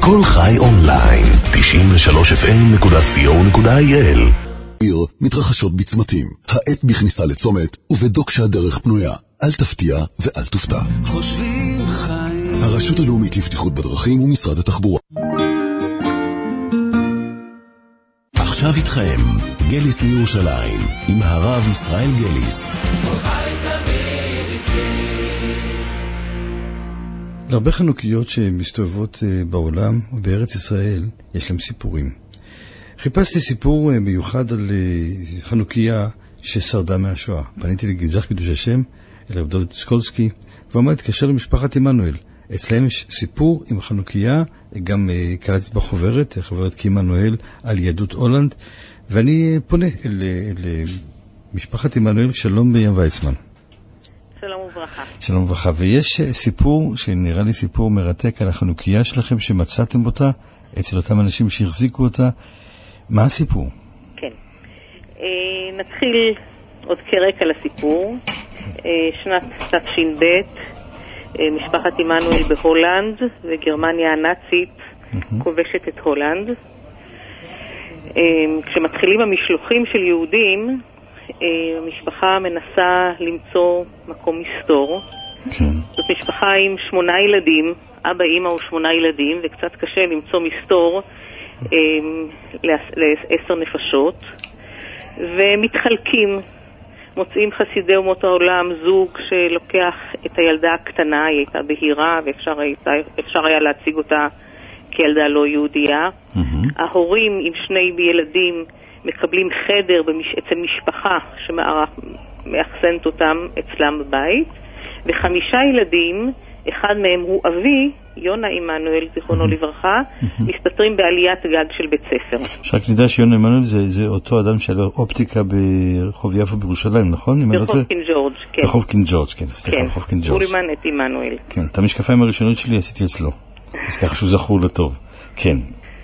כל חי אונליין, 93fm.co.il. מתרחשות בצמתים, העת בכניסה לצומת ובדוק שהדרך פנויה. אל תפתיע ואל תופתע. חושבים חיים. הרשות הלאומית לבטיחות בדרכים ומשרד התחבורה. עכשיו איתכם, גליס מירושלים, עם הרב ישראל גליס. להרבה חנוכיות שמסתובבות בעולם ובארץ ישראל, יש להם סיפורים. חיפשתי סיפור מיוחד על חנוכיה ששרדה מהשואה. פניתי לגנזך קידוש השם, אל רב דוד סקולסקי, ואמר להתקשר למשפחת עמנואל. אצלהם יש סיפור עם חנוכיה, גם קראתי בחוברת, חוברת כעמנואל על יהדות הולנד, ואני פונה אל משפחת עמנואל. שלום ים ויצמן. שלום וברכה. שלום וברכה. ויש סיפור שנראה לי סיפור מרתק על החנוכיה שלכם שמצאתם אותה אצל אותם אנשים שהחזיקו אותה. מה הסיפור? כן. נתחיל עוד כרקע לסיפור. שנת תש"ב, משפחת עמנואל בהולנד, וגרמניה הנאצית כובשת את הולנד. כשמתחילים המשלוחים של יהודים, המשפחה מנסה למצוא מקום מסתור. כן. זאת משפחה עם 8 ילדים, אבא, אמא ו8 ילדים, וקצת קשה למצוא מסתור ל10 נפשות. ומתחלקים, מוצאים חסידי אומות העולם זוג שלוקח את הילדה הקטנה, היא הייתה בהירה ואפשר היה להציג אותה כילדה לא יהודייה. ההורים עם 2 ילדים מקבלים חדר אצל משפחה שמאחסנת אותם אצלם בבית, ו5 ילדים, אחד מהם הוא אבי, יונה עמנואל, זיכרונו לברכה, מסתתרים בעליית גג של בית ספר. שרק נדע שיונה עמנואל זה אותו אדם שהיה אופטיקה ברחוב יפו בירושלים, נכון? ברחוב קינג ג'ורג', כן. ברחוב קינג ג'ורג', כן. סליחה, ברחוב קינג ג'ורג'. אולימן את עמנואל. כן, את המשקפיים הראשונות שלי עשיתי אצלו. אז ככה שהוא זכור לטוב. כן.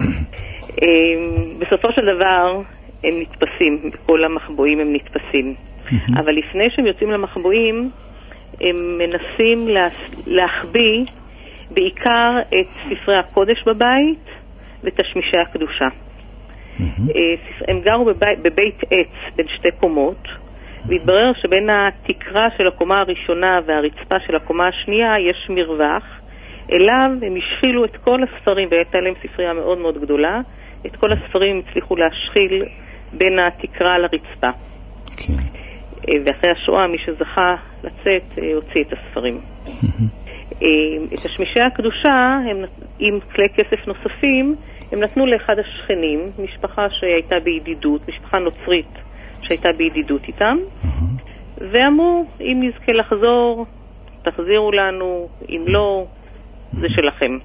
בסופו של דבר הם נתפסים, בכל המחבואים הם נתפסים. אבל לפני שהם יוצאים למחבואים, הם מנסים להחביא בעיקר את ספרי הקודש בבית ותשמישי הקדושה. הם גרו בבית עץ בין 2 קומות, והתברר שבין התקרה של הקומה הראשונה והרצפה של הקומה השנייה יש מרווח. אליו הם השחילו את כל הספרים, והייתה להם ספרייה מאוד מאוד גדולה, את כל הספרים הם הצליחו להשחיל בין התקרה לרצפה. כן. ואחרי השואה מי שזכה לצאת הוציא את הספרים. את תשמישי הקדושה עם כלי כסף נוספים הם נתנו לאחד השכנים, משפחה שהייתה בידידות, משפחה נוצרית שהייתה בידידות איתם, ואמרו אם נזכה לחזור תחזירו לנו, אם לא זה שלכם.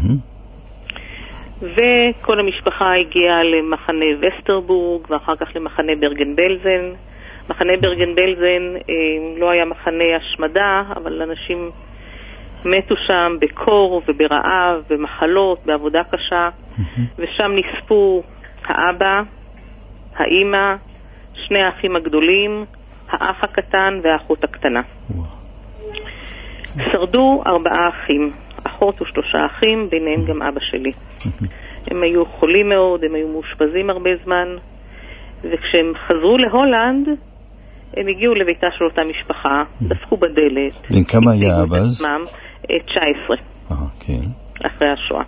וכל המשפחה הגיעה למחנה וסטרבורג ואחר כך למחנה ברגן-בלזן. מחנה ברגן-בלזן לא היה מחנה השמדה, אבל אנשים מתו שם בקור וברעב, במחלות, בעבודה קשה, ושם נספו האבא, האמא, 2 האחים הגדולים, האח הקטן והאחות הקטנה. שרדו 4 אחים, אחות ו3 אחים, ביניהם גם אבא שלי. הם היו חולים מאוד, הם היו מאושפזים הרבה זמן, וכשהם חזרו להולנד, הם הגיעו לביתה של אותה משפחה, דפקו בדלת. בין כמה היה אבא אז? 19. כן. אחרי השואה.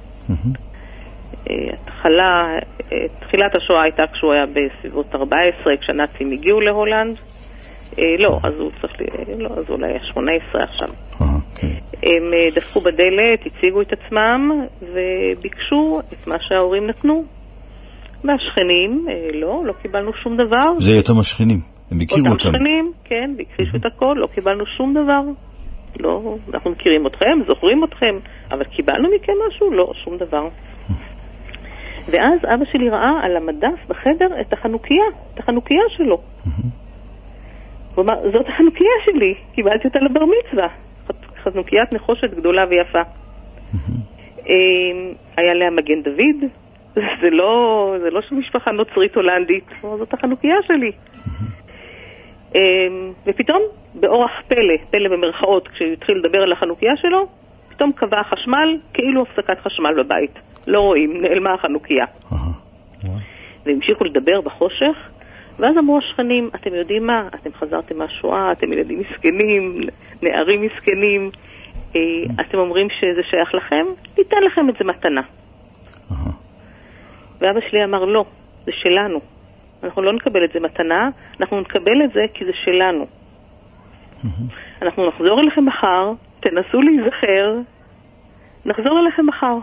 תחילת השואה הייתה כשהוא היה בסביבות 14, כשהנאצים הגיעו להולנד. לא, אז הוא צריך אז אולי היה 18 עכשיו. הם דפקו בדלת, הציגו את עצמם וביקשו את מה שההורים נתנו. והשכנים, לא קיבלנו שום דבר. זה יותר השכנים, הם הכירו אותם. אותם שכנים, כן, ביקשו את הכל, לא קיבלנו שום דבר. לא, אנחנו מכירים אתכם, זוכרים אתכם, אבל קיבלנו מכם משהו? לא, שום דבר. ואז אבא שלי ראה על המדף בחדר את החנוכיה שלו. הוא אמר, זאת החנוכיה שלי, קיבלתי אותה לבר מצווה. חנוkiית נחושת גדולה ויפה. היה לה מגן דוד, זה לא של משפחה נוצרית הולנדית, זאת החנוכיה שלי. ופתאום באורח פלא במרכאות, כשהוא התחיל לדבר על החנוכיה שלו, פתאום קבע חשמל, כאילו הפסקת חשמל בבית. לא רואים, נעלמה החנוכיה. והמשיכו לדבר בחושך, ואז אמרו השכנים, אתם יודעים מה? אתם חזרתם מהשואה, אתם ילדים מסכנים, נערים מסכנים, אתם אומרים שזה שייך לכם? ניתן לכם את זה מתנה. ואבא שלי אמר, לא, זה שלנו. אנחנו לא נקבל את זה מתנה, אנחנו נקבל את זה כי זה שלנו. אנחנו נחזור אליכם מחר, תנסו להיזכר, נחזור אליכם מחר.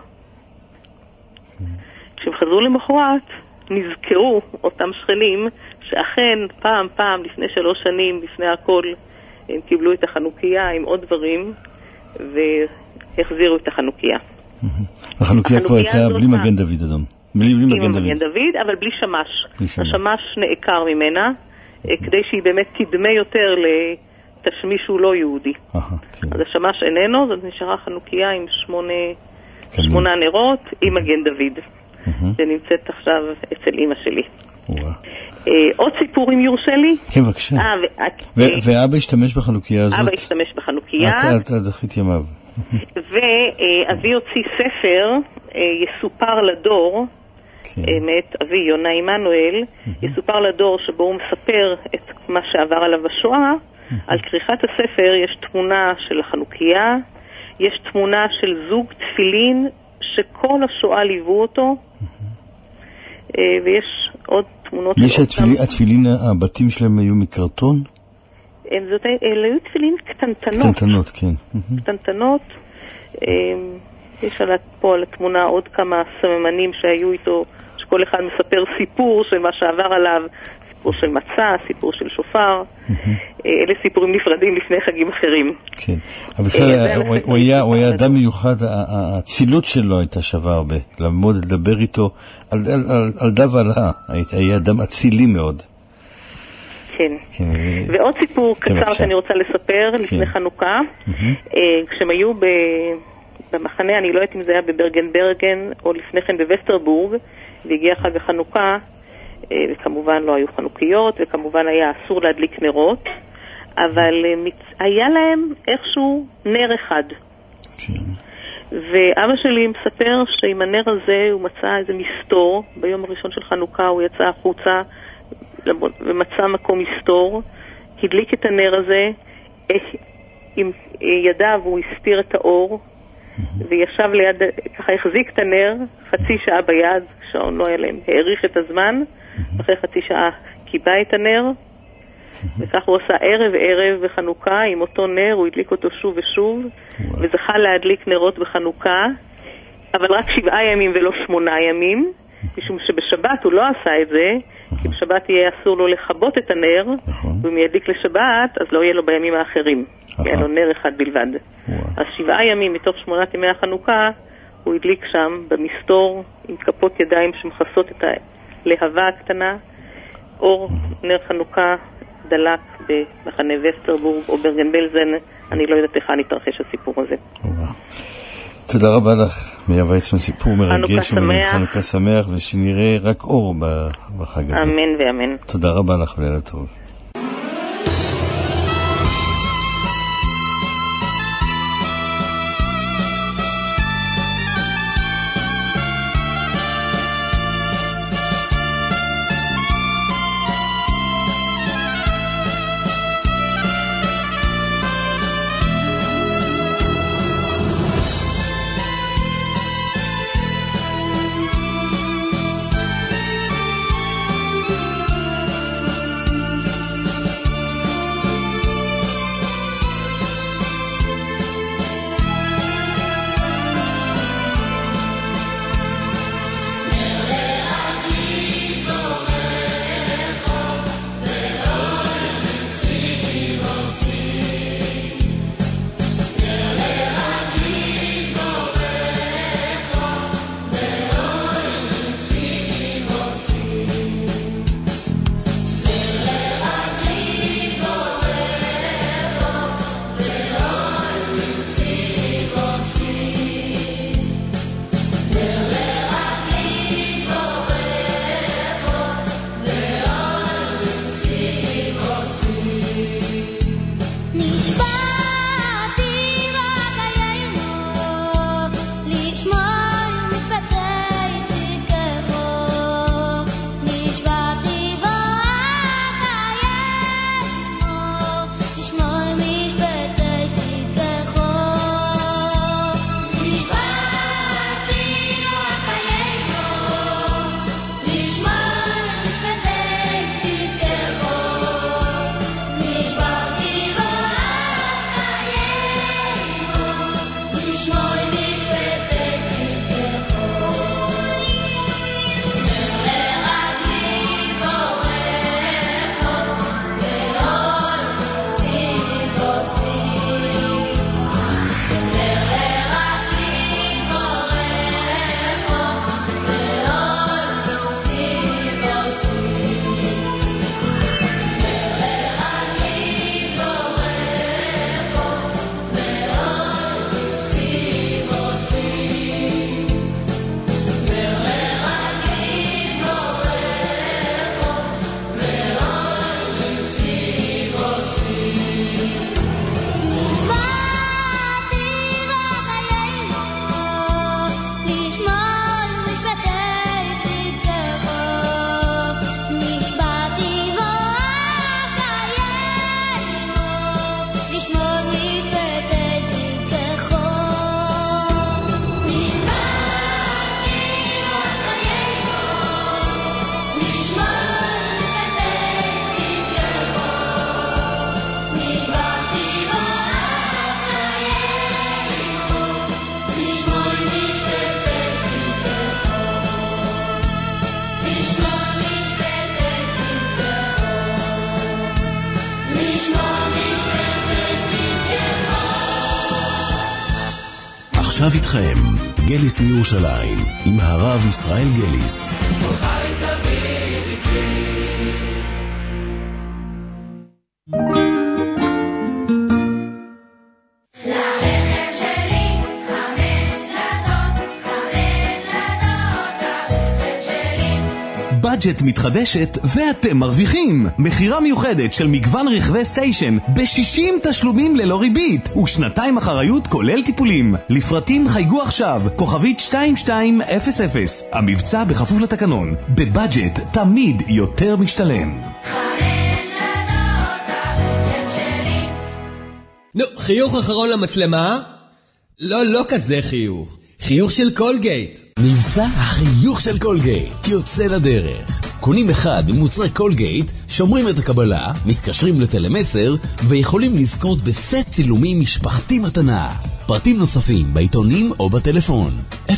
כשהם חזרו למחרת, נזכרו אותם שכנים שאכן פעם לפני 3 שנים, לפני הכל, הם קיבלו את החנוכיה עם עוד דברים והחזירו את החנוכיה. החנוכיה כבר הייתה בלי מגן דוד אדום. בלי מגן דוד, אבל בלי שמש. השמש נעקר ממנה, כדי שהיא באמת תדמה יותר לתשמיש שהוא לא יהודי. אז השמש איננו, זאת נשארה חנוכיה עם 8 נרות עם מגן דוד. ונמצאת עכשיו אצל אמא שלי. עוד סיפור אם יורשה לי? כן, בבקשה. ואבא השתמש בחנוכיה הזאת? אבא השתמש בחנוכיה. עד אחרית ימיו. ואבי הוציא ספר, יסופר לדור, מאת אבי יונה עמנואל, יסופר לדור שבו הוא מספר את מה שעבר עליו בשואה. על כריכת הספר יש תמונה של החנוכיה, יש תמונה של זוג תפילין שכל השואה ליוו אותו, ויש עוד תמונות. יש התפילין, הבתים שלהם היו מקרטון? היו תפילין קטנטנות. קטנטנות, כן. קטנטנות. יש פה על התמונה עוד כמה סממנים שהיו איתו, שכל אחד מספר סיפור של מה שעבר עליו, סיפור של מצה, סיפור של שופר. אלה סיפורים נפרדים לפני חגים אחרים. כן. אבל הוא היה אדם מיוחד, הצילות שלו הייתה שווה הרבה. לעמוד, לדבר איתו על דה ועלה. היה אדם אצילי מאוד. כן. ועוד סיפור קצר שאני רוצה לספר לפני חנוכה. כשהם היו במחנה, אני לא יודעת אם זה היה בברגן או לפני כן בווסטרבורג, והגיע חג החנוכה, וכמובן לא היו חנוכיות, וכמובן היה אסור להדליק נרות, אבל היה להם איכשהו נר אחד. ואבא שלי מספר שעם הנר הזה הוא מצא איזה מסתור, ביום הראשון של חנוכה הוא יצא החוצה ומצא מקום מסתור, הדליק את הנר הזה, עם ידיו הוא הסתיר את האור, וישב ליד, ככה החזיק את הנר, חצי שעה ביד, שעון לא היה להם, העריך את הזמן, אחרי חצי שעה קיבע את הנר, וכך הוא עשה ערב בחנוכה, עם אותו נר, הוא הדליק אותו שוב ושוב, וזכה להדליק נרות בחנוכה, אבל רק 7 ימים ולא 8 ימים, משום שבשבת הוא לא עשה את זה, כי בשבת יהיה אסור לו לכבות את הנר, ואם ידליק לשבת, אז לא יהיה לו בימים האחרים. יהיה לו נר אחד בלבד. אז 7 ימים מתוך 8 ימי החנוכה, הוא הדליק שם במסתור, עם כפות ידיים שמכסות את הלהבה הקטנה, אור נר חנוכה דלק במחנה וסטרבורג או ברגן בלזן, אני לא יודעת איך נתרחש הסיפור הזה. תודה רבה לך, מאיה ויצמן, סיפור מרגש וחנוכה שמח, ושנראה רק אור בחג הזה. אמן ואמן. תודה רבה לך ולילה טוב. עכשיו איתכם, גליס מירושלים, עם הרב ישראל גליס. בדג'ט מתחדשת ואתם מרוויחים. מחירה מיוחדת של מגוון רכבי סטיישן ב-60 תשלומים ללא ריבית ושנתיים אחריות כולל טיפולים. לפרטים חייגו עכשיו, כוכבית 2200. המבצע בכפוף לתקנון. בבדג'ט תמיד יותר משתלם. נו, חיוך אחרון למצלמה? לא כזה חיוך. חיוך של קולגייט. מבצע החיוך של קולגייט יוצא לדרך. קונים אחד ממוצרי קולגייט, שומרים את הקבלה, מתקשרים לטלמסר ויכולים לזכות בסט צילומים משפחתי מתנה. פרטים נוספים בעיתונים או בטלפון 03-9-411-411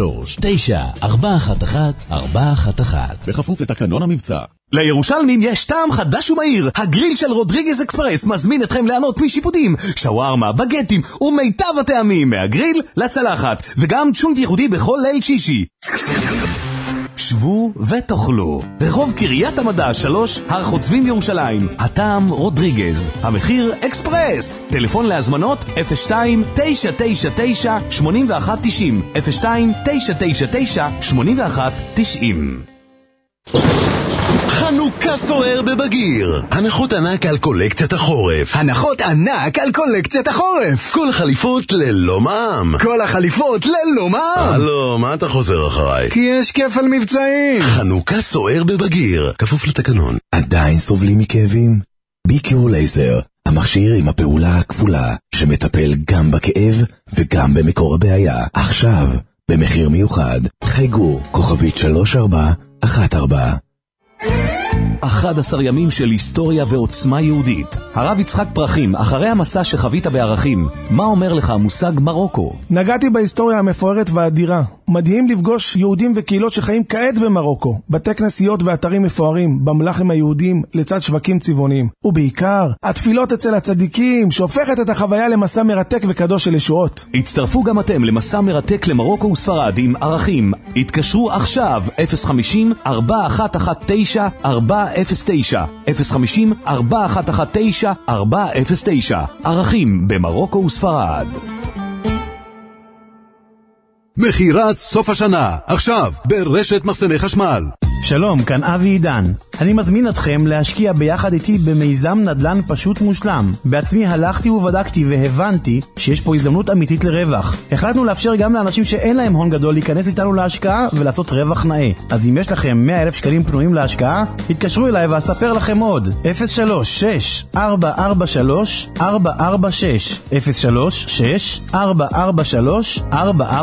בכפוף לתקנון המבצע. לירושלמים יש טעם חדש ומהיר. הגריל של רודריגז אקספרס מזמין אתכם ליהנות משיפוטים, שווארמה, בגטים ומיטב הטעמים מהגריל לצלחת, וגם צ'ונט ייחודי בכל ליל שישי. שבו ותאכלו. רחוב קריית המדע 3, הר חוצבים ירושלים. הטעם רודריגז, המחיר אקספרס. טלפון להזמנות 02-999-8190 02-999-8190. חנוכה סוער בבגיר. הנחות ענק על קולקציית החורף. הנחות ענק על קולקציית החורף. כל החליפות ללא מע"מ. כל החליפות ללא מע"מ. הלו, מה אתה חוזר אחריי? כי יש כפל מבצעים. חנוכה סוער בבגיר, כפוף לתקנון. עדיין סובלים מכאבים? ביקיור לייזר, המכשיר עם הפעולה הכפולה, שמטפל גם בכאב וגם במקור הבעיה. עכשיו, במחיר מיוחד, חייגו, כוכבית 3414. 11 ימים של היסטוריה ועוצמה יהודית. הרב יצחק פרחים, אחרי המסע שחווית בערכים, מה אומר לך המושג מרוקו? נגעתי בהיסטוריה המפוארת והאדירה. מדהים לפגוש יהודים וקהילות שחיים כעת במרוקו, בתי כנסיות ואתרים מפוארים, במלכים היהודים לצד שווקים צבעוניים, ובעיקר התפילות אצל הצדיקים, שהופכת את החוויה למסע מרתק וקדוש של ישועות. הצטרפו גם אתם למסע מרתק למרוקו וספרד עם ערכים. התקשרו עכשיו 050-4119-409 050-4119-409. ערכים במרוקו וספרד. מחירת סוף השנה, עכשיו, ברשת מחסני חשמל. שלום, כאן אבי עידן. אני מזמין אתכם להשקיע ביחד איתי במיזם נדל"ן פשוט מושלם. בעצמי הלכתי ובדקתי והבנתי שיש פה הזדמנות אמיתית לרווח. החלטנו לאפשר גם לאנשים שאין להם הון גדול להיכנס איתנו להשקעה ולעשות רווח נאה. אז אם יש לכם 100,000 שקלים פנויים להשקעה, תתקשרו אליי ואספר לכם עוד. 03-6-443-446 03-6-443-446.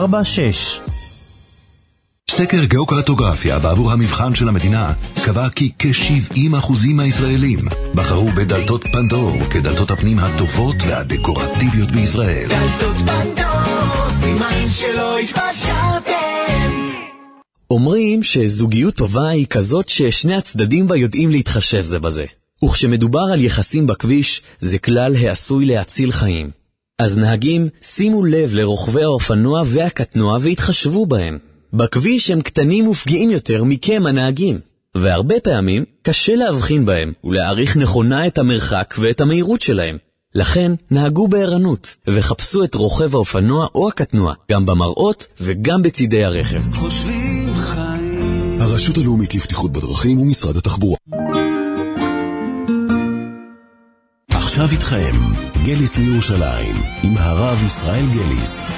סקר גיאוקרטוגרפיה בעבור המבחן של המדינה קבע כי כ-70% מהישראלים בחרו בדלתות פנדור כדלתות הפנים הטובות והדקורטיביות בישראל. דלתות פנדור, סימן שלא התפשרתם. אומרים שזוגיות טובה היא כזאת ששני הצדדים בה יודעים להתחשב זה בזה. וכשמדובר על יחסים בכביש, זה כלל העשוי להציל חיים. אז נהגים, שימו לב לרוכבי האופנוע והקטנוע והתחשבו בהם. בכביש הם קטנים ופגיעים יותר מכם הנהגים, והרבה פעמים קשה להבחין בהם ולהעריך נכונה את המרחק ואת המהירות שלהם. לכן נהגו בערנות וחפשו את רוכב האופנוע או הקטנוע, גם במראות וגם בצידי הרכב. חושבים חיים. הרשות הלאומית לבטיחות בדרכים ומשרד התחבורה. עכשיו איתכם, גליס מירושלים, עם הרב ישראל גליס.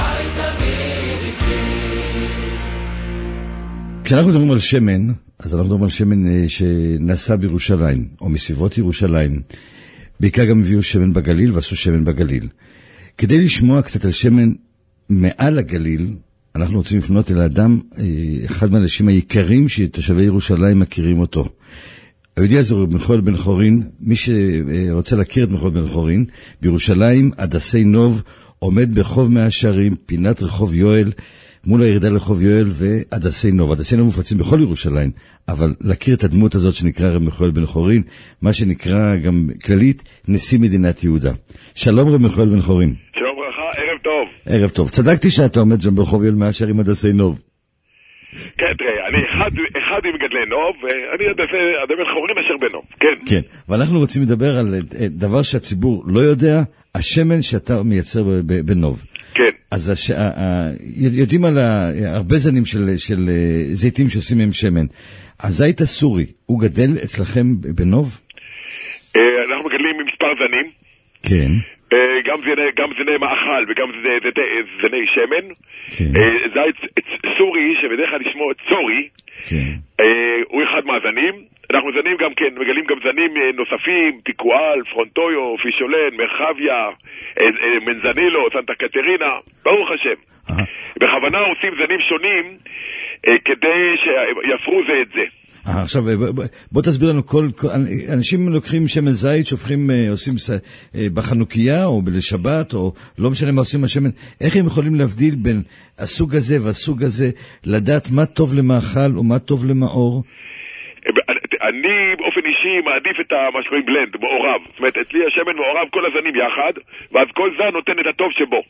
כשאנחנו מדברים על שמן, אז אנחנו מדברים על שמן שנעשה בירושלים, או מסביבות ירושלים. בעיקר גם הביאו שמן בגליל ועשו שמן בגליל. כדי לשמוע קצת על שמן מעל הגליל, אנחנו רוצים לפנות אל האדם, אחד מהאנשים העיקרים שתושבי ירושלים מכירים אותו. היהודי הזה הוא מיכאל בן חורין. מי שרוצה להכיר את מיכאל בן חורין, בירושלים, הדסי נוב, עומד ברחוב מאה שערים, פינת רחוב יואל, מול הירידה לרחוב יואל והדסי נוב. הדסי נוב מופצים בכל ירושלים, אבל להכיר את הדמות הזאת שנקרא רב מיכאל בן חורין, מה שנקרא גם כללית נשיא מדינת יהודה. שלום רב מיכאל בן חורין. שלום ברכה, ערב טוב. ערב טוב. צדקתי שאתה עומד שם ברחוב יואל מאשר עם הדסי נוב. כן, תראה, אני אחד עם מגדלי נוב, ואני אדבר חורים אשר בנוב, כן. כן, ואנחנו רוצים לדבר על דבר שהציבור לא יודע, השמן שאתה מייצר בנוב. כן. אז יודעים על הרבה זנים של זיתים שעושים מהם שמן. הזית הסורי, הוא גדל אצלכם בנוב? אנחנו מגדלים ממספר זנים. כן. גם זני מאכל וגם זני שמן. זית סורי, שבדרך כלל לשמו צורי, הוא אחד מהזנים. אנחנו זנים גם כן, מגלים גם זנים נוספים, פיקואל, פרונטויו, פישולן, מרחביה, מנזנילו, סנטה קטרינה, ברוך השם. בכוונה עושים זנים שונים כדי שיפרו זה את זה. עכשיו, בוא תסביר לנו, אנשים לוקחים שמן זית, עושים בחנוכיה או לשבת, או לא משנה מה עושים השמן, איך הם יכולים להבדיל בין הסוג הזה והסוג הזה, לדעת מה טוב למאכל או מה טוב למאור? אני באופן אישי מעדיף את מה שקוראים בלנד, מעורב. זאת אומרת, אצלי השמן מעורב כל הזנים יחד, ואז כל זן נותן את הטוב שבו.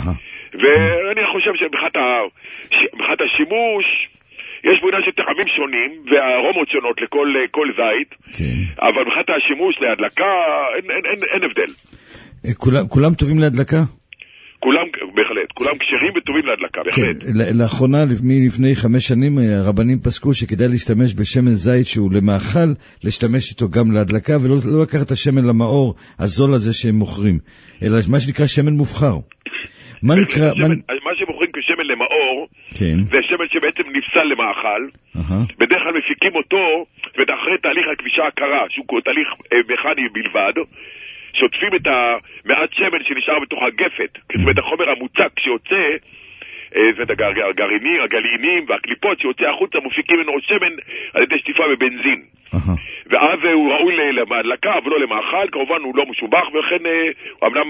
ואני חושב שבחת השימוש, יש בו עניין של טעמים שונים, והארומות שונות לכל זית, אבל בחת השימוש להדלקה, אין הבדל. כולם טובים להדלקה? כולם, בהחלט, כולם כשרים וטובים להדלקה, בהחלט. לאחרונה, לפני 5 שנים, הרבנים פסקו שכדאי להשתמש בשמן זית שהוא למאכל, להשתמש איתו גם להדלקה, ולא לקחת את השמן למאור הזול הזה שהם מוכרים, אלא מה שנקרא שמן מובחר. מה שמוכרים כשמן למאור, זה שמן שבעצם נפסל למאכל, בדרך כלל מפיקים אותו, ואחרי תהליך הכבישה הקרה, שהוא תהליך מכני בלבד, שוטפים את המעט שמן שנשאר בתוך הגפת, זאת אומרת החומר המוצק שיוצא, זאת הגרעינים והקליפות שיוצא החוצה, מופיקים ממנו שמן על ידי שטיפה בבנזין. ואז הוא ראוי להדלקה, אבל לא למאכל, כמובן הוא לא משובח, ולכן הוא אמנם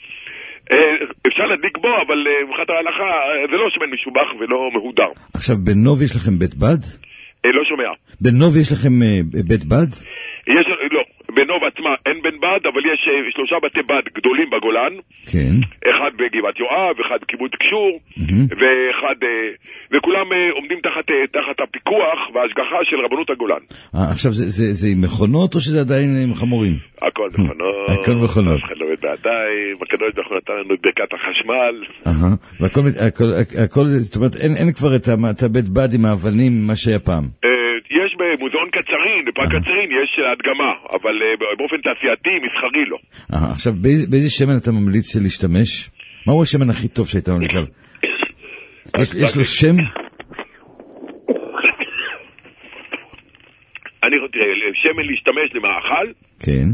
אפשר להדליק בו, אבל מבחינת ההלכה זה לא שמן משובח ולא מהודר. עכשיו, בנוב יש לכם בית בד? לא שומע. בנוב יש לכם בית בד? לא. בנוב עצמה אין בן בד, אבל יש 3 בתי בד גדולים בגולן. כן. אחד בגבעת יואב, אחד בקיבוץ קשור, וכולם עומדים תחת הפיקוח וההשגחה של רבנות הגולן. עכשיו, זה עם מכונות או שזה עדיין עם חמורים? הכל מכונות. הכל מכונות. אף אחד לא עובד בידיים, הקדוש ברוך הוא נתן לנו את ברכת החשמל. והכל, זאת אומרת, אין כבר את הבית בד עם האבנים, מה שהיה פעם. יש במוזיאון קצרין, בפארק קצרין יש הדגמה, אבל באופן תעשייתי, מסחרי לא. עכשיו, באיזה שמן אתה ממליץ להשתמש? מהו השמן הכי טוב שהיית ממליץ עליו? יש לו שם? אני רוצה, שמן להשתמש למאכל? כן.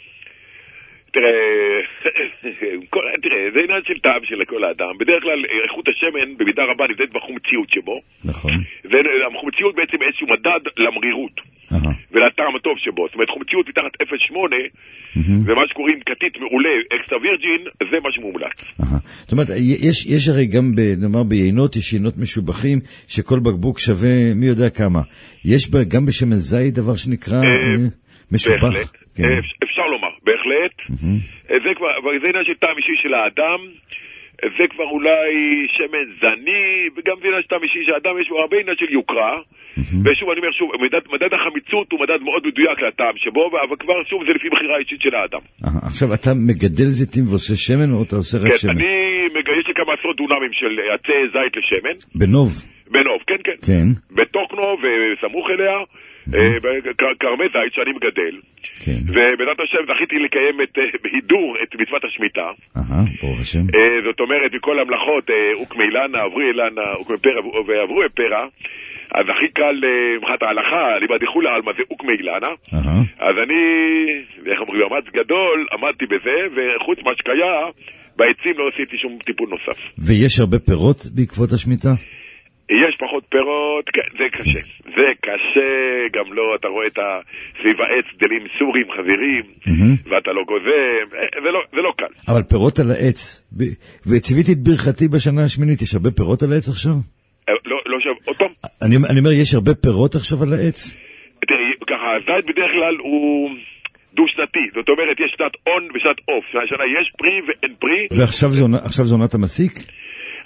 תראה, זה עניין של טעם של כל האדם. בדרך כלל איכות השמן במידה רבה נבדלת בחומציות שבו. נכון. והחומציות בעצם איזשהו מדד למרירות ולטעם הטוב שבו. זאת אומרת, חומציות מתחת 0.8 ומה שקוראים כתית מעולה, אקסטרה וירג'ין, זה מה שמומלץ. זאת אומרת, יש הרי גם, נאמר, ביינות, יש יינות משובחים שכל בקבוק שווה מי יודע כמה. יש גם בשמן זית דבר שנקרא משובח? אפשר לומר, בהחלט. זה עניין של טעם אישי של האדם, זה כבר אולי שמן זני, וגם זה עניין של טעם אישי של האדם, יש הרבה עניין של יוקרה, ושוב אני אומר שוב, מדד החמיצות הוא מדד מאוד מדויק לטעם שבו, אבל כבר שוב זה לפי בחירה אישית של האדם. עכשיו אתה מגדל זיתים ועושה שמן או אתה עושה רק שמן? כן, יש לי כמה עשרות דונמים של עצי זית לשמן. בנוב? בנוב, כן. בתוקנו וסמוך אליה, קרמי זית שאני מגדל, ובעזרת השם זכיתי לקיים בהידור את מצוות השמיטה. ברוך השם. זאת אומרת, מכל המלאכות, אוקמי אילנה, עברו אילנה, אוקמי פרע ועברו פרע, אז הכי קל מבחינת ההלכה, ליבדיחו לה על מה זה אוקמי אילנה, אז אני, איך אומרים, מאמץ גדול, עמדתי בזה, וחוץ מהשקיה, בעצים לא עשיתי שום טיפול נוסף. ויש הרבה פירות בעקבות השמיטה? יש פחות פירות, כן, זה קשה. זה קשה, גם לא, אתה רואה את סביב העץ גדלים סורים, חזירים, ואתה לא גוזם, זה לא קל. אבל פירות על העץ, וציוויתי את ברכתי בשנה השמינית, יש הרבה פירות על העץ עכשיו? לא שוב, עוד פעם. אני אומר, יש הרבה פירות עכשיו על העץ? תראי, ככה, הזית בדרך כלל הוא דו-שנתי, זאת אומרת, יש שנת און ושנת אוף, השנה יש פרי ואין פרי. ועכשיו זה עונת המסיק?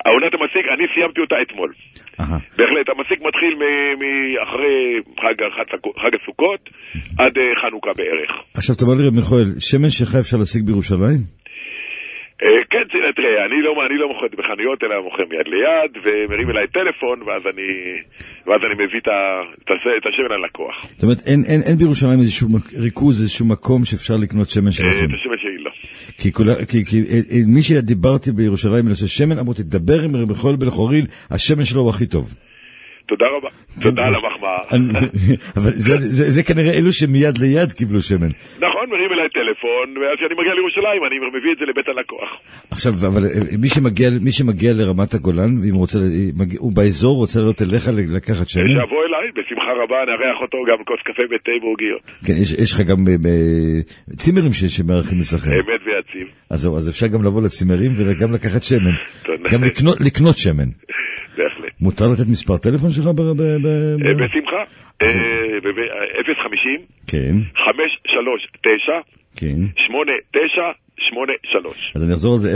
העונת המסיק, אני סיימתי אותה אתמול. בהחלט, המסיק מתחיל מאחרי חג הסוכות עד חנוכה בערך. עכשיו תאמר לי רב מיכאל, שמן שיחה אפשר להשיג בירושלים? כן, תראה, אני לא מוכר בחנויות, אלא מוכר מיד ליד, ומרים אליי טלפון, ואז אני מביא את השמן על לקוח. זאת אומרת, אין בירושלים איזשהו ריכוז, איזשהו מקום שאפשר לקנות שמן שלכם? את השמן שלי לא. כי מי שדיברתי בירושלים, בנושא שמן, אמרתי, תדבר עם רב מיכאל בן חורין, השמן שלו הוא הכי טוב. תודה רבה. תודה על המחמאה. אבל זה כנראה אלו שמיד ליד קיבלו שמן. נכון, מרים אליי טלפון, ואז כשאני מגיע לירושלים, אני מביא את זה לבית הלקוח. עכשיו, אבל מי שמגיע לרמת הגולן, הוא באזור, רוצה לעלות אליך לקחת שמן? שיבוא אליי, בשמחה רבה, נארח אותו גם כוס קפה בתה ועוגיות. כן, יש לך גם צימרים שמארחים אצלכם. אמת ויציב. אז אפשר גם לבוא לצימרים וגם לקחת שמן. גם לקנות שמן. בהחלט. מותר לתת מספר טלפון שלך? בשמחה. 050 כן 539 כן 8983. אז אני אחזור על זה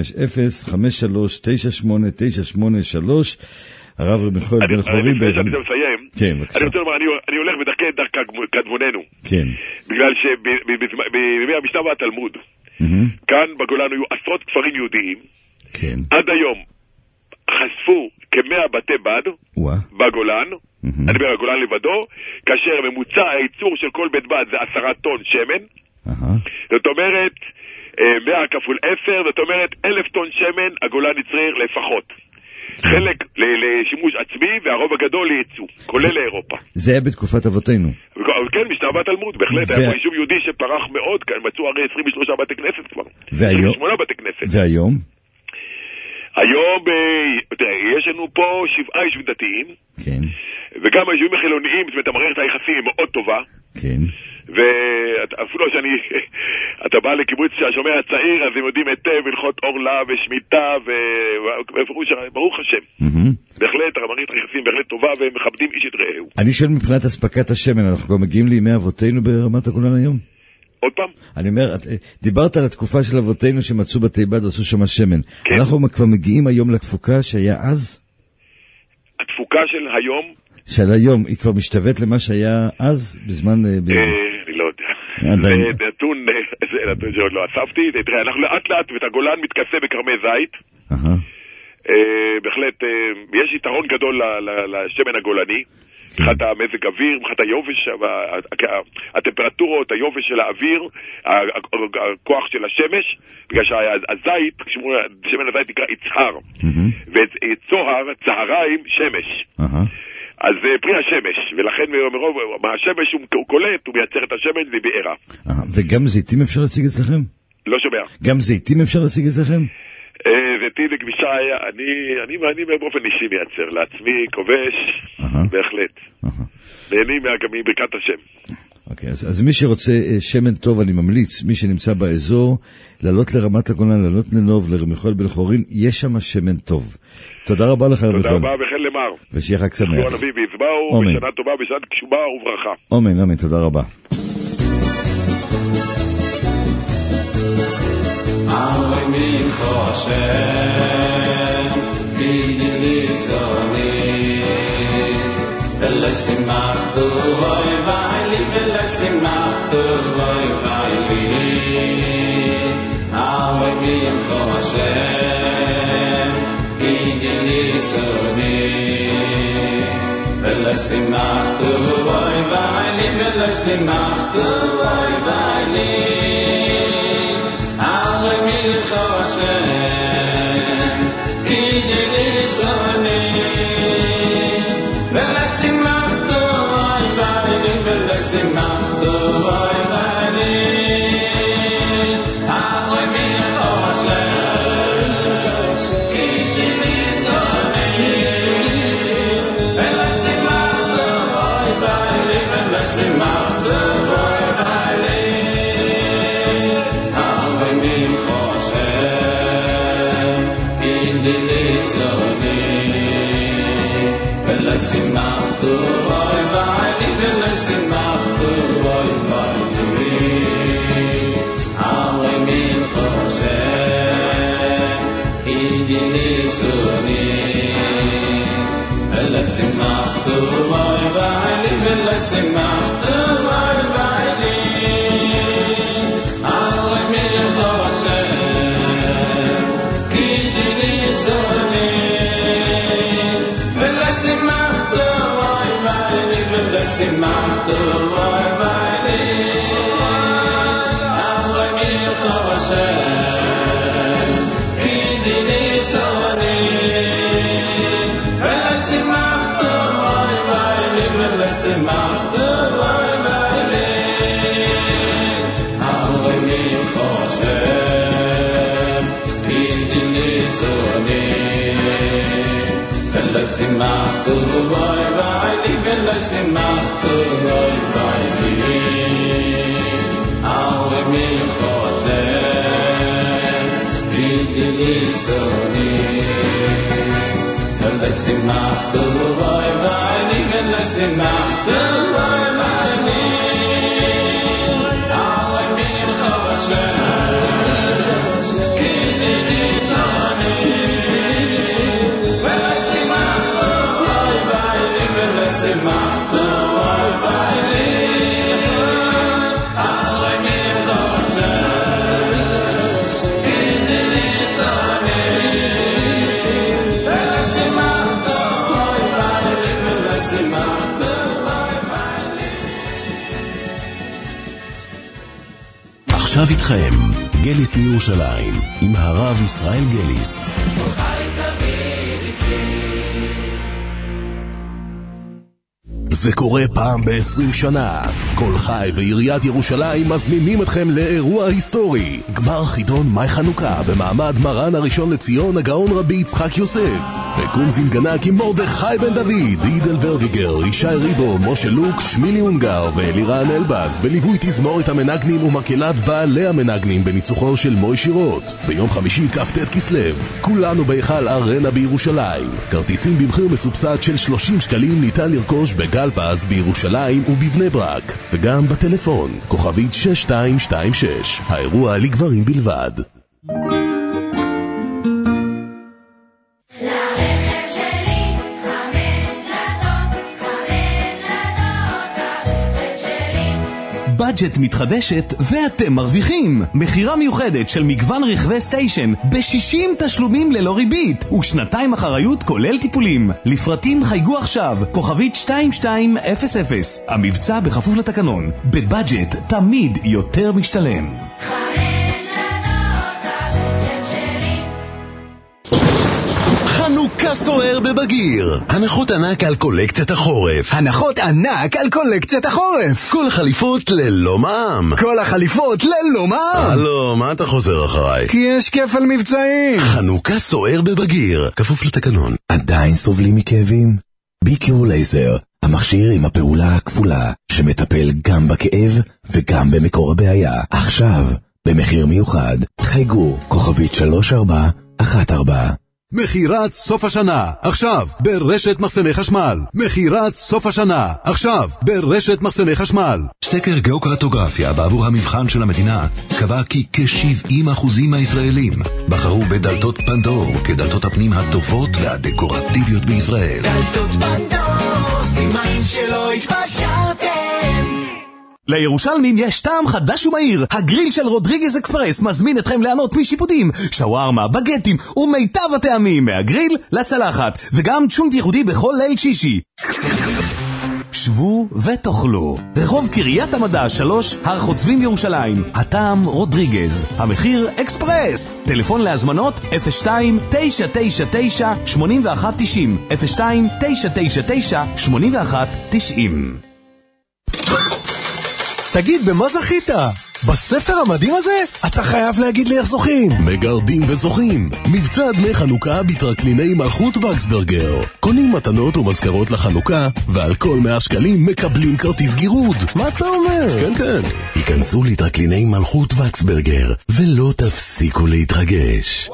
050-53-98-983. הרב רב מיכאל בן חורין. לפני שאני מסיים, כן, בבקשה. אני רוצה לומר, אני הולך בדרכי דרך קדמוננו. כן. בגלל שבימי המשנה והתלמוד, כאן בגולן היו עשרות כפרים יהודיים. כן. עד היום חשפו כ100 בתי בד בגולן, אני אומר הגולן לבדו, כאשר ממוצע הייצור של כל בית בד זה 10 טון שמן, זאת אומרת 100 כפול 10, זאת אומרת 1,000 טון שמן הגולן יצריר לפחות. חלק לשימוש עצמי והרוב הגדול לייצוא, כולל לאירופה. זה היה בתקופת אבותינו. כן, משנה והתלמוד, בהחלט היה פה יישוב יהודי שפרח מאוד, מצאו הרי 23 בתי כנסת כבר, 28 בתי כנסת. והיום? היום יש לנו פה 7 יישובים דתיים, כן. וגם היישובים החילוניים, זאת אומרת, המערכת היחסים היא מאוד טובה. כן. ואפילו אתה בא לקיבוץ שהשומע הצעיר, אז הם יודעים היטב הלכות אורלה ושמיטה, ברוך השם. בהחלט, המערכת היחסים בהחלט טובה, והם מכבדים איש את רעהו. אני שואל מבחינת הספקת השמן, אנחנו כבר מגיעים לימי אבותינו ברמת הגולן היום? עוד פעם? אני אומר, דיברת על התקופה של אבותינו שמצאו בתי בד ועשו שם שמן. כן. אנחנו כבר מגיעים היום לתפוקה שהיה אז? התפוקה של היום? של היום, היא כבר משתוות למה שהיה אז, בזמן... אני לא יודע. זה נתון שעוד לא אספתי. תראה, אנחנו לאט לאט, ואת הגולן מתכסה בקרמי זית. בהחלט, יש יתרון גדול לשמן הגולני. מבחינת המזג אוויר, מבחינת היובש, הטמפרטורות, היובש של האוויר, הכוח של השמש, בגלל שהזית, שמן הזית נקרא יצהר, וצוהר, צהריים, שמש. אז זה פרי השמש, ולכן מרוב מהשמש הוא קולט, הוא מייצר את השמש לבעירה. וגם זיתים אפשר להשיג אצלכם? לא שומע. גם זיתים אפשר להשיג אצלכם? זיתים לכבישה, אני באופן אישי מייצר לעצמי, כובש, בהחלט. נהנים מברכת השם. אוקיי, אז מי שרוצה שמן טוב, אני ממליץ, מי שנמצא באזור, לעלות לרמת הגולן, לעלות לנוב, לרב מיכאל בן חורין, יש שם שמן טוב. תודה רבה לך, רב מיכאל. תודה רבה וכן למר. ושיהיה חג שמח. שבוע נביא ויצבעו, בשנה טובה, בשנה קשובה וברכה. אמן, אמן, תודה רבה. Amre min khoshe, idini so עכשיו איתכם, גליס מירושלים, עם הרב ישראל גליס. זה קורה פעם ב-20 שנה. כל חי ועיריית ירושלים מזמינים אתכם לאירוע היסטורי. גמר חידון מאי חנוכה במעמד מרן הראשון לציון הגאון רבי יצחק יוסף. וקומזין גנק עם מרדכי בן דוד, עידל ורדיגר, ישי ריבו, משה לוק, שמילי אונגר ואלירן אלבז, בליווי תזמורת המנגנים ומקהלת בעלי המנגנים בניצוחו של מוי שירות. ביום חמישי כ"ט כסלו, כולנו בהיכל ארנה בירושלים. כרטיסים במחיר מסובסד של 30 שקלים ניתן לרכוש בגל פז בירושלים ובבני ברק, וגם בטלפון, כוכבית 6226. האירוע לגברים בלבד. בדג'ט מתחדשת ואתם מרוויחים. מחירה מיוחדת של מגוון רכבי סטיישן ב-60 תשלומים ללא ריבית ושנתיים אחריות כולל טיפולים. לפרטים חייגו עכשיו, כוכבית 2200. המבצע בכפוף לתקנון. בבדג'ט תמיד יותר משתלם. חנוכה סוער בבגיר. הנחות ענק על קולקציית החורף. הנחות ענק על קולקציית החורף. כל החליפות ללא מע"מ. כל החליפות ללא מע"מ. הלו, מה אתה חוזר אחריי? כי יש כפל מבצעים. חנוכה סוער בבגיר, כפוף לתקנון. עדיין סובלים מכאבים? ביקיור לייזר, המכשיר עם הפעולה הכפולה, שמטפל גם בכאב וגם במקור הבעיה. עכשיו, במחיר מיוחד, חייגו, כוכבית 3414. מחירת סוף השנה, עכשיו, ברשת מחסני חשמל. מחירת סוף השנה, עכשיו, ברשת מחסני חשמל. סקר גיאוקרטוגרפיה בעבור המבחן של המדינה קבע כי כ-70% מהישראלים בחרו בדלתות פנדור כדלתות הפנים הטובות והדקורטיביות בישראל. דלתות פנדור, סימן שלא התפשרתם. לירושלמים יש טעם חדש ומהיר. הגריל של רודריגז אקספרס מזמין אתכם לענות משיפוטים, שווארמה, בגטים ומיטב הטעמים מהגריל לצלחת, וגם צ'ונט ייחודי בכל ליל שישי. שבו ותאכלו. רחוב קריית המדע 3, הר חוצבים ירושלים. הטעם רודריגז, המחיר אקספרס. טלפון להזמנות 02-999-8190 02-999-8190. תגיד, במה זכית? בספר המדהים הזה? אתה חייב להגיד לי איך זוכים. מגרדים וזוכים. מבצע דמי חנוכה בטרקליני מלכות וקסברגר. קונים מתנות ומזכרות לחנוכה, ועל כל 100 שקלים מקבלים כרטיס גירוד. מה אתה אומר? כן, כן. היכנסו לטרקליני מלכות וקסברגר, ולא תפסיקו להתרגש.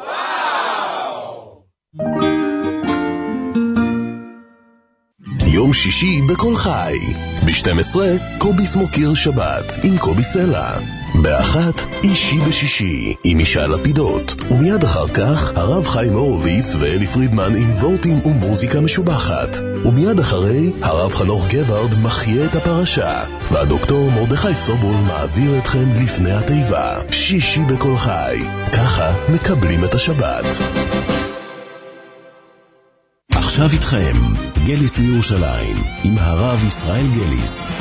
יום שישי בכל חי. ב-12 קובי סמוקיר שבת עם קובי סלע. באחת, אישי בשישי, עם ישי לפידות. ומיד אחר כך, הרב חיים הורוביץ ואלי פרידמן עם וורטים ומוזיקה משובחת. ומיד אחרי, הרב חנוך גברד מחיה את הפרשה. והדוקטור מרדכי סובול מעביר אתכם לפני התיבה. שישי בכל חי. ככה מקבלים את השבת. עכשיו איתכם, גליס מירושלים, עם הרב ישראל גליס.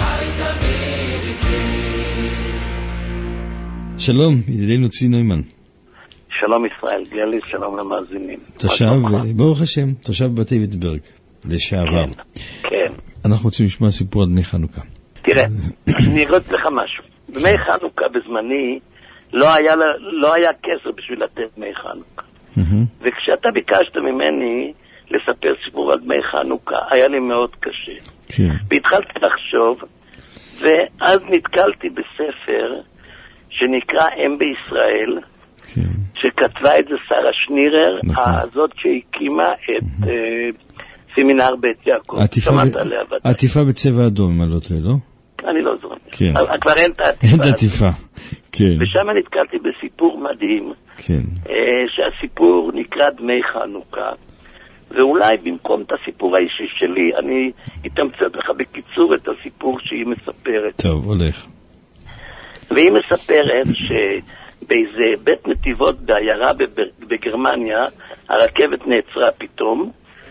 שלום, ידידנו צבי נוימן. שלום ישראל גליס, שלום למאזינים. תושב, ברוך השם, תושב בתי ויטברג, לשעבר. כן. אנחנו רוצים לשמוע סיפור על דמי חנוכה. תראה, אני אגיד לך משהו. דמי חנוכה בזמני לא היה כסף בשביל לתת דמי חנוכה. וכשאתה ביקשת ממני לספר סיפור על דמי חנוכה, היה לי מאוד קשה. והתחלתי לחשוב, ואז נתקלתי בספר שנקרא אם בישראל, שכתבה את זה שרה שנירר, הזאת שהקימה את סמינר בית יעקב. עטיפה בצבע אדום, מה לא תהיה, לא? אני לא זוכר. כבר אין את העטיפה. אין את העטיפה, כן. ושם נתקלתי בסיפור מדהים, שהסיפור נקרא דמי חנוכה, ואולי במקום את הסיפור האישי שלי, אני אתמצת לך בקיצור את הסיפור שהיא מספרת. טוב, הולך. והיא מספרת שבאיזה בית נתיבות בעיירה בגרמניה, הרכבת נעצרה פתאום,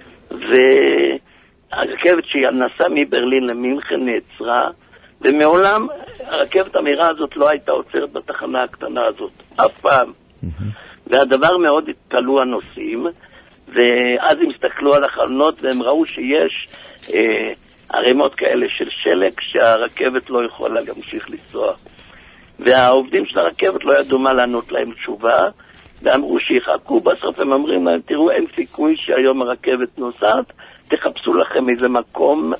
והרכבת שהיא נסעה מברלין למינכן נעצרה, ומעולם הרכבת המהירה הזאת לא הייתה עוצרת בתחנה הקטנה הזאת, אף פעם. והדבר מאוד התפלאו הנוסעים, ואז הם הסתכלו על החלונות והם ראו שיש ערימות כאלה של שלג שהרכבת לא יכולה להמשיך לנסוע. והעובדים של הרכבת לא ידעו מה לענות להם תשובה, ואמרו שיחכו. בסוף הם אומרים להם, תראו, אין סיכוי שהיום הרכבת נוסעת, תחפשו לכם איזה מקום,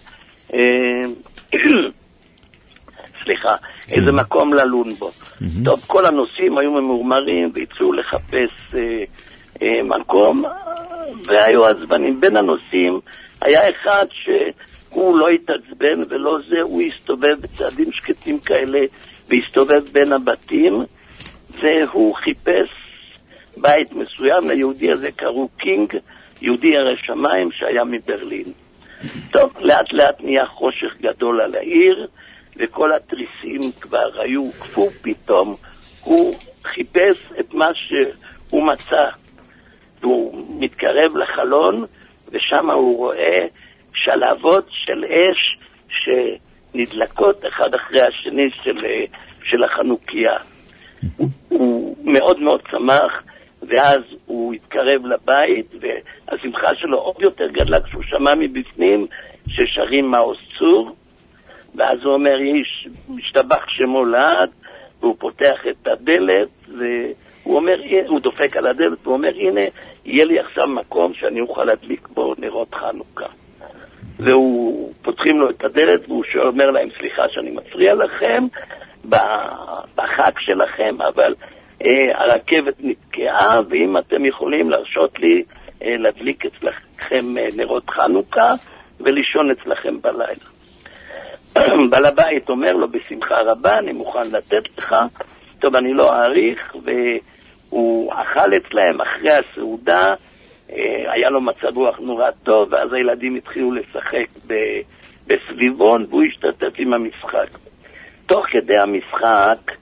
סליחה, איזה מקום ללון בו. טוב, כל הנוסעים היו ממורמרים והתחילו לחפש מקום, והיו עזבנים. בין הנוסעים היה אחד שהוא לא התעצבן ולא זה, הוא הסתובב בצעדים שקטים כאלה, והסתובב בין הבתים, והוא חיפש בית מסוים. ליהודי הזה קראו קינג, יהודי ירא שמיים שהיה מברלין. טוב, לאט לאט נהיה חושך גדול על העיר, וכל התריסים כבר היו קפוא. פתאום הוא חיפש את מה שהוא מצא, והוא מתקרב לחלון, ושם הוא רואה שלהבות של אש שנדלקות אחד אחרי השני של החנוכיה. הוא מאוד מאוד שמח, ואז הוא התקרב לבית, והשמחה שלו עוד יותר גדלה כשהוא שמע מבפנים ששרים מעוז צור, ואז הוא אומר, איש משתבח שמו לעד, והוא פותח את הדלת, והוא אומר, הוא דופק על הדלת, והוא אומר, הנה, יהיה לי עכשיו מקום שאני אוכל להדליק בו נרות חנוכה. והוא פותחים לו את הדלת, והוא אומר להם, סליחה שאני מפריע לכם בחג שלכם, אבל הרכבת נתקעה, ואם אתם יכולים להרשות לי להדליק אצלכם נרות חנוכה ולישון אצלכם בלילה. בעל הבית אומר לו, בשמחה רבה, אני מוכן לתת לך. טוב, אני לא אעריך, והוא אכל אצלהם אחרי הסעודה, היה לו מצב רוח נורא טוב, ואז הילדים התחילו לשחק בסביבון, והוא השתתף עם המשחק. תוך כדי המשחק,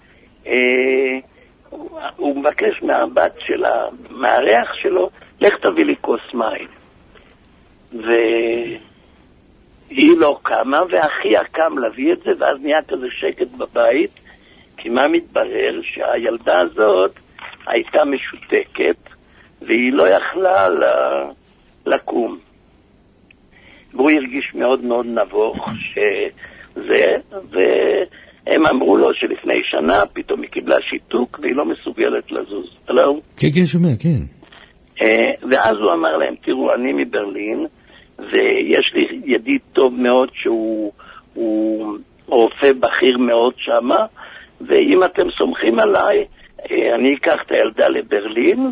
הוא מבקש מהבת של המארח שלו, לך תביא לי כוס מים. והיא לא קמה, ואחיה קם להביא את זה, ואז נהיה כזה שקט בבית, כי מה מתברר? שהילדה הזאת הייתה משותקת, והיא לא יכלה לקום. והוא הרגיש מאוד מאוד נבוך שזה, והם אמרו לו שלפני שנה פתאום היא קיבלה שיתוק והיא לא מסוגלת לזוז. הלו? כן, כן, שומע, כן. ואז הוא אמר להם, תראו, אני מברלין, ויש לי ידיד טוב מאוד שהוא רופא בכיר מאוד שמה, ואם אתם סומכים עליי, אני אקח את הילדה לברלין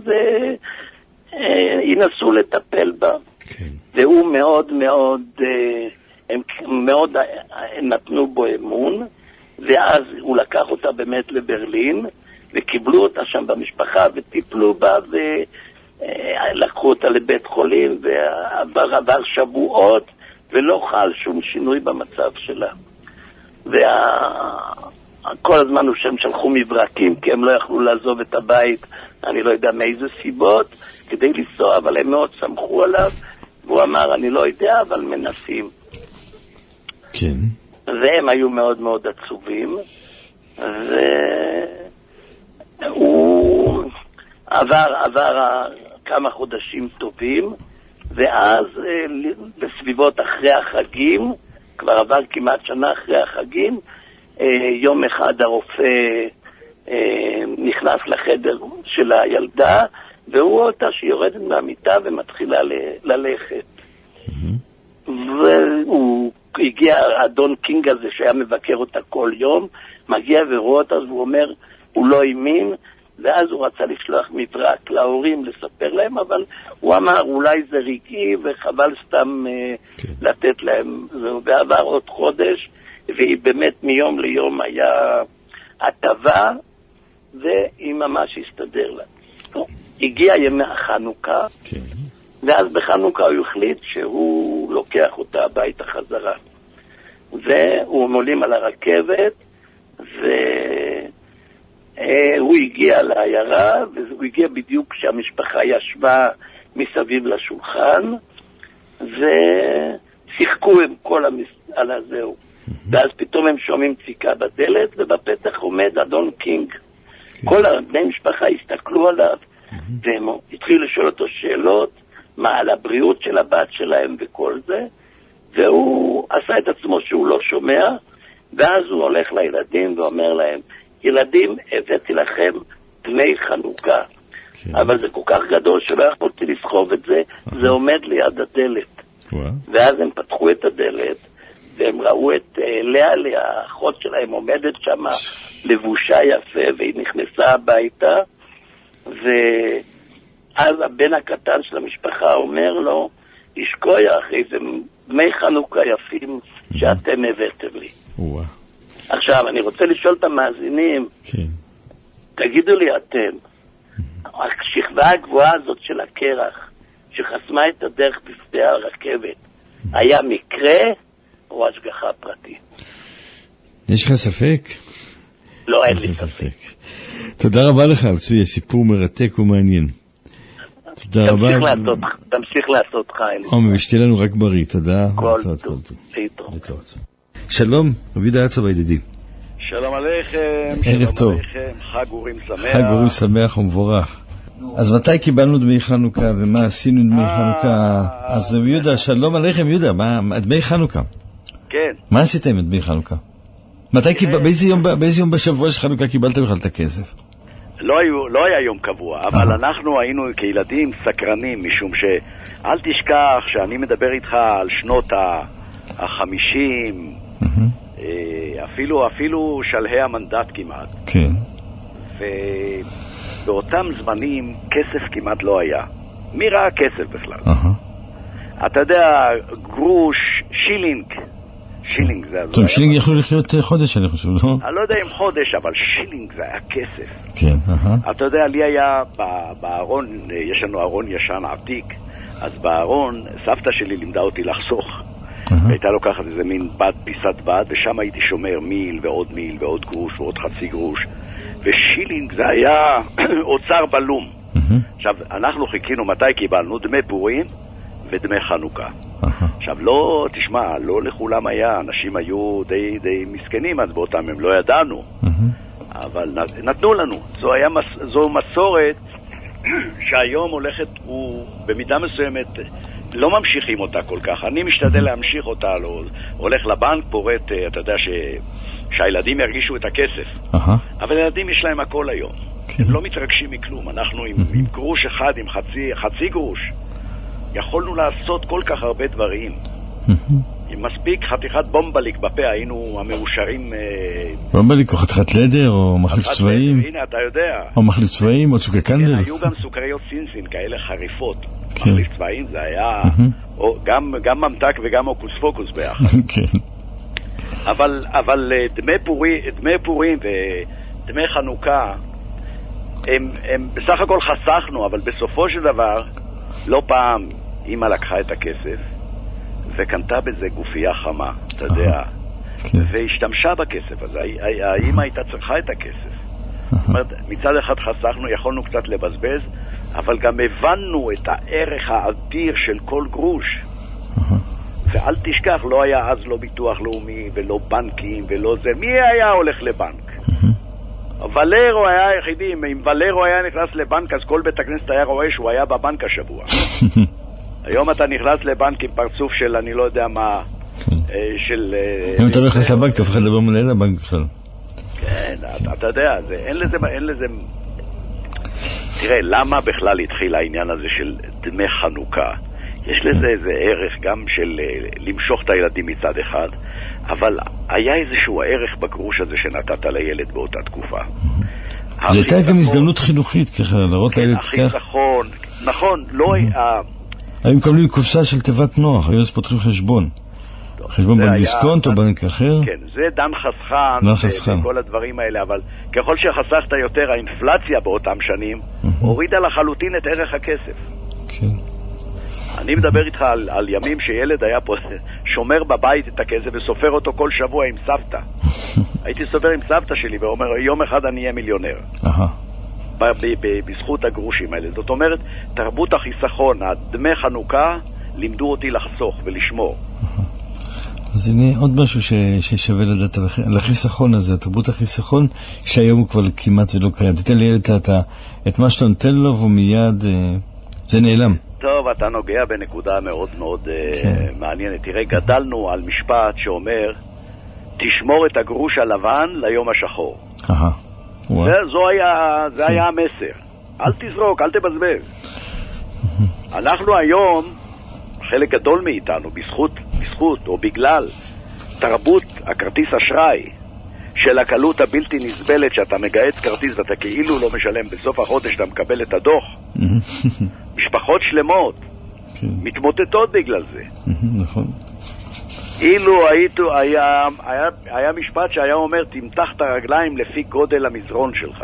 וינסו לטפל בה. כן. והוא מאוד מאוד, הם מאוד נתנו בו אמון, ואז הוא לקח אותה באמת לברלין, וקיבלו אותה שם במשפחה, וטיפלו בה, ולקחו אותה לבית חולים, ועבר שבועות, ולא חל שום שינוי במצב שלה. כל הזמן הוא שהם שלחו מברקים, כי הם לא יכלו לעזוב את הבית, אני לא יודע מאיזה סיבות, כדי לנסוע, אבל הם מאוד סמכו עליו, והוא אמר, אני לא יודע, אבל מנסים. כן. והם היו מאוד מאוד עצובים, והוא עבר כמה חודשים טובים, ואז בסביבות אחרי החגים, כבר עבר כמעט שנה אחרי החגים, יום אחד הרופא נכנס לחדר של הילדה, והוא רואה אותה שהיא יורדת מהמיטה ומתחילה ללכת. והוא הגיע, אדון קינג הזה שהיה מבקר אותה כל יום, מגיע ורואה אותה, והוא אומר, הוא לא האמין, ואז הוא רצה לשלוח מברק להורים לספר להם, אבל הוא אמר, אולי זה רגעי וחבל סתם לתת להם. ועבר עוד חודש, והיא באמת מיום ליום היה הטבה, והיא ממש הסתדר לה. הגיע ימי החנוכה, ואז בחנוכה הוא החליט שהוא לוקח אותה הביתה חזרה. והוא מולים על הרכבת, והוא הגיע לעיירה, והוא הגיע בדיוק כשהמשפחה ישבה מסביב לשולחן, ושיחקו עם כל על הזהו. ואז פתאום הם שומעים דפיקה בדלת, ובפתח עומד אדון קינג. כל בני משפחה הסתכלו עליו, והם התחילו לשאול אותו שאלות, מה על הבריאות של הבת שלהם וכל זה, והוא עשה את עצמו שהוא לא שומע, ואז הוא הולך לילדים ואומר להם, ילדים, הבאתי לכם דמי חנוכה, אבל זה כל כך גדול שלא יכולתי לסחוב את זה, זה עומד ליד הדלת. ואז הם פתחו את הדלת, והם ראו את לאה, האחות שלהם עומדת שם, לבושה יפה, והיא נכנסה הביתה, ואז הבן הקטן של המשפחה אומר לו, ישקויה אחי, זה דמי חנוכה יפים שאתם הבאתם לי. עכשיו, אני רוצה לשאול את המאזינים, תגידו לי אתם, השכבה הגבוהה הזאת של הקרח, שחסמה את הדרך בשדה הרכבת, היה מקרה או השגחה פרטית? יש לך ספק? לא, אין לי ספק. תודה רבה לך, צוי, סיפור מרתק ומעניין. תודה רבה. תמשיך לעשות חיים. ושתהיה לנו רק בריא, תודה. כל טוב. להתראות. שלום, רבי דייצה ידידי. שלום עליכם. ערב טוב. חג אורים שמח. חג אורים שמח ומבורך. אז מתי קיבלנו דמי חנוכה ומה עשינו דמי חנוכה? אז יהודה, שלום עליכם יהודה, דמי חנוכה. כן. מה עשיתם דמי חנוכה? באיזה יום בשבוע של חנוכה קיבלתם בכלל את הכסף? לא היה יום קבוע, אבל אנחנו היינו כילדים סקרנים, משום שאל תשכח שאני מדבר איתך על שנות ה-50, אפילו שלהי המנדט כמעט. כן. ובאותם זמנים כסף כמעט לא היה. מי ראה כסף בכלל? אתה יודע, גרוש, שילינג זה... טוב, שילינג יכלו לחיות חודש, אני חושב, לא? אני לא יודע אם חודש, אבל שילינג זה היה כסף. כן, אתה יודע, לי היה בארון, יש לנו ארון ישן עתיק, אז בארון, סבתא שלי לימדה אותי לחסוך. הייתה לוקחת איזה מין פיסת בד, ושם הייתי שומר מיל ועוד גרוש ועוד חצי גרוש. ושילינג זה היה אוצר בלום. עכשיו, אנחנו חיכינו מתי קיבלנו דמי פורים ודמי חנוכה. עכשיו, לא, תשמע, לא לכולם היה, אנשים היו די מסכנים, אז באותם הם לא ידענו. אבל נתנו לנו. זו מסורת שהיום הולכת, במידה מסוימת, לא ממשיכים אותה כל כך. אני משתדל להמשיך אותה, הולך לבנק, פורט, אתה יודע שהילדים ירגישו את הכסף. אבל ילדים יש להם הכל היום. הם לא מתרגשים מכלום. אנחנו עם גרוש אחד, עם חצי גרוש, יכולנו לעשות כל כך הרבה דברים. עם מספיק חתיכת בומבליק בפה, היינו המאושרים. בומבליק או חתיכת לדר או מחליף צבעים. הנה, אתה יודע. או מחליף צבעים או צוקי קנדל. היו גם סוכריות סינסין כאלה חריפות. מחליף צבעים זה היה גם ממתק וגם אוקוס פוקוס ביחד. אבל דמי פורים ודמי חנוכה, הם בסך הכל חסכנו, אבל בסופו של דבר, לא פעם אמא לקחה את הכסף, וקנתה בזה גופייה חמה, אתה יודע, והשתמשה בכסף, אז האמא הייתה צריכה את הכסף. זאת אומרת, מצד אחד חסכנו, יכולנו קצת לבזבז, אבל גם הבנו את הערך האדיר של כל גרוש. ואל תשכח, לא היה אז לא ביטוח לאומי ולא בנקים ולא זה. מי היה הולך לבנק? ולרו היה היחידי. אם ולרו היה נכנס לבנק, אז כל בית הכנסת היה רואה שהוא היה בבנק השבוע. היום אתה נכנס לבנק עם פרצוף של אני לא יודע מה, של... אם אתה לא נכנס לבנק, אתה הופך לדבר מנהל לבנק בכלל. כן, אתה יודע, אין לזה... תראה, למה בכלל התחיל העניין הזה של דמי חנוכה? יש לזה איזה ערך גם של למשוך את הילדים מצד אחד, אבל היה איזשהו ערך בגרוש הזה שנתת לילד באותה תקופה. זה הייתה גם הזדמנות חינוכית ככה, להראות לילד כך. החיסכון, נכון, לא... היו מקבלים קופסה של תיבת נוח, היו אז פותחים חשבון. חשבון בדיסקונט או בנק אחר? כן, זה דן חסכן וכל הדברים האלה, אבל ככל שחסכת יותר, האינפלציה באותם שנים הורידה לחלוטין את ערך הכסף. כן. אני מדבר איתך על ימים שילד היה פה שומר בבית את הכסף וסופר אותו כל שבוע עם סבתא. הייתי סופר עם סבתא שלי ואומר, יום אחד אני אהיה מיליונר. בזכות הגרושים האלה. זאת אומרת, תרבות החיסכון, הדמי חנוכה, לימדו אותי לחסוך ולשמור. אז הנה עוד משהו ששווה לדעת על החיסכון הזה, תרבות החיסכון, שהיום הוא כבר כמעט ולא קיים. תיתן לי את מה שאתה נותן לו ומיד זה נעלם. טוב, אתה נוגע בנקודה מאוד מאוד מעניינת. תראה, גדלנו על משפט שאומר, תשמור את הגרוש הלבן ליום השחור. זה היה המסר. אל תזרוק, אל תבזבז. אנחנו היום, חלק גדול מאיתנו, בזכות או בגלל תרבות הכרטיס אשראי של הקלות הבלתי נסבלת שאתה מגייס כרטיס ואתה כאילו לא משלם, בסוף החודש אתה מקבל את הדוח. משפחות שלמות מתמוטטות בגלל זה. נכון. אילו היה משפט שהיה אומר, תמתח את הרגליים לפי גודל המזרון שלך.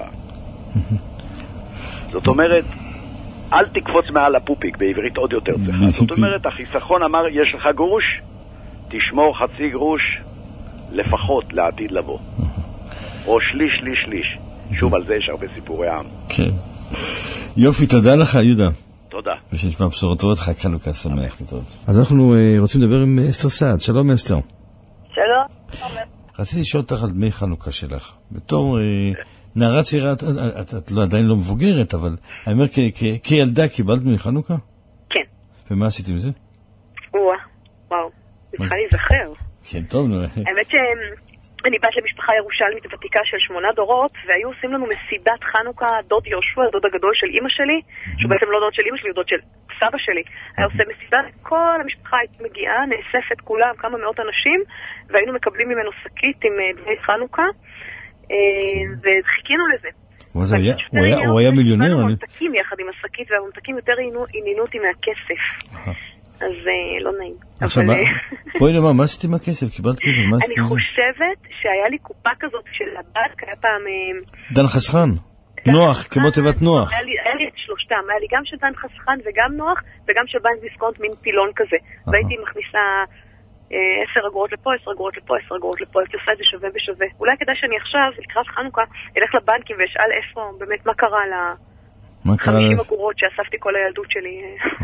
זאת אומרת, אל תקפוץ מעל הפופיק, בעברית עוד יותר צריכה. זאת אומרת, החיסכון אמר, יש לך גרוש, תשמור חצי גרוש לפחות לעתיד לבוא. או שליש. שוב, על זה יש הרבה סיפורי עם. כן. יופי, תודה לך, יהודה. תודה. ושנשמע בשורות טובות, חג חנוכה שמח. אז אנחנו רוצים לדבר עם אסתר סעד. שלום אסתר. שלום. רציתי לשאול אותך על דמי חנוכה שלך. בתור נערה צעירה, את עדיין לא מבוגרת, אבל אני אומר, כילדה קיבלת דמי חנוכה? כן. ומה עשית עם זה? וואו, צריכה להיזכר. כן, טוב. האמת שאני בת למשפחה ירושלמית ותיקה של 8 דורות, והיו עושים לנו מסיבת חנוכה, דוד יהושע, דוד הגדול של אמא שלי, שהוא בעצם לא דוד של אמא שלי, הוא דוד של סבא שלי. היה עושה מסיבה, כל המשפחה הייתה מגיעה, נאספת כולם, כמה מאות אנשים, והיינו מקבלים ממנו שקית עם דמי חנוכה, וחיכינו לזה. הוא היה מיליונר? הוא ממתקים יחד עם השקית, והממתקים יותר עניינו אותי מהכסף. אז לא נעים. עכשיו, בואי נאמר, מה עשיתי עם הכסף? קיבלת כסף, מה עשיתי עם זה? אני חושבת שהיה לי קופה כזאת של הבנק, היה פעם... דן חסכן. נוח, כמו תיבת נוח. היה לי את שלושתם, היה לי גם של דן חסכן וגם נוח, וגם של בנק דיסקונט, מין פילון כזה. והייתי מכניסה 10 אגורות לפה, 10 אגורות לפה, 10 אגורות לפה, הייתי עושה את זה שווה בשווה. אולי כדאי שאני עכשיו, לקראת חנוכה, אלך לבנקים ואשאל איפה, באמת, מה קרה ל-50 אגורות שאספתי כל הילדות שלי.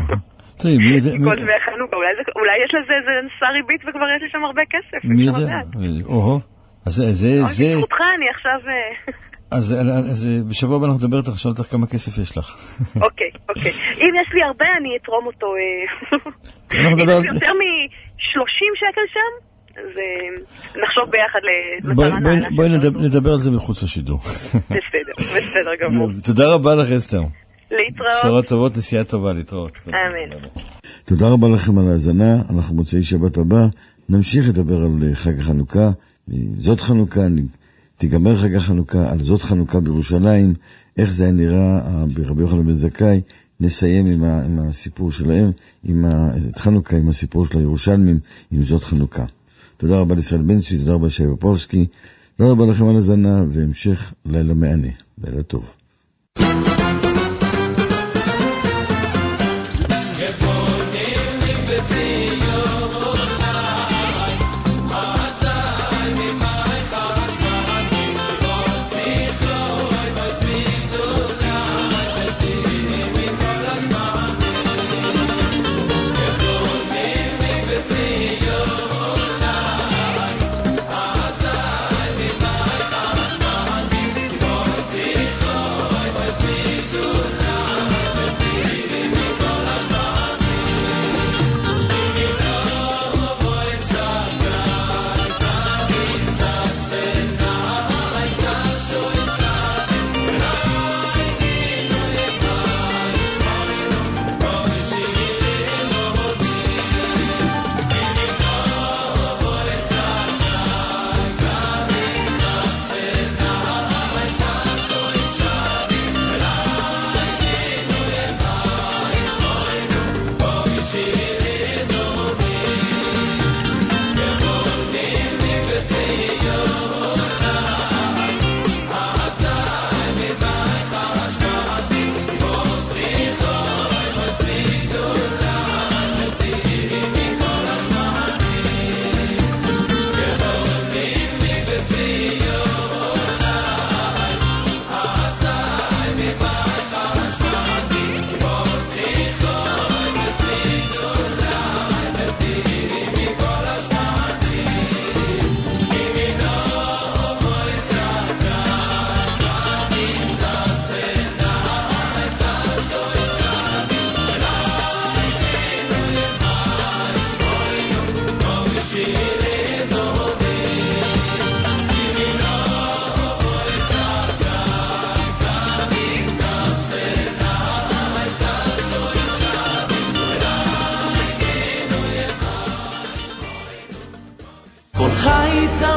אולי יש לזה איזה נסה ריבית וכבר יש לי שם הרבה כסף. מי יודע? אז זה... בזכותך אני עכשיו... אז בשבוע הבא אנחנו נדבר איתך, שאל אותך כמה כסף יש לך. אוקיי. אם יש לי הרבה אני אתרום אותו. אם יש לי יותר מ-30 שקל שם, אז נחשוב ביחד למטרה נעלה. בואי נדבר על זה מחוץ לשידור. בסדר גמור. תודה רבה לך אסתר. להתראות. בשורות טובות, נסיעה טובה, להתראות. אמן. תודה רבה לכם על ההאזנה, אנחנו מוצאי שבת הבא, נמשיך לדבר על חג החנוכה, זאת חנוכה, תיגמר חג החנוכה, על זאת חנוכה בירושלים, איך זה היה נראה ברבי יוחנן בן זכאי, נסיים עם הסיפור שלהם, את חנוכה עם הסיפור של הירושלמים, עם זאת חנוכה. תודה רבה לישראל בן-צבי, תודה רבה לשי פופובסקי, תודה רבה לכם על הזנה, והמשך לילה מענה. לילה טוב. כל חייתה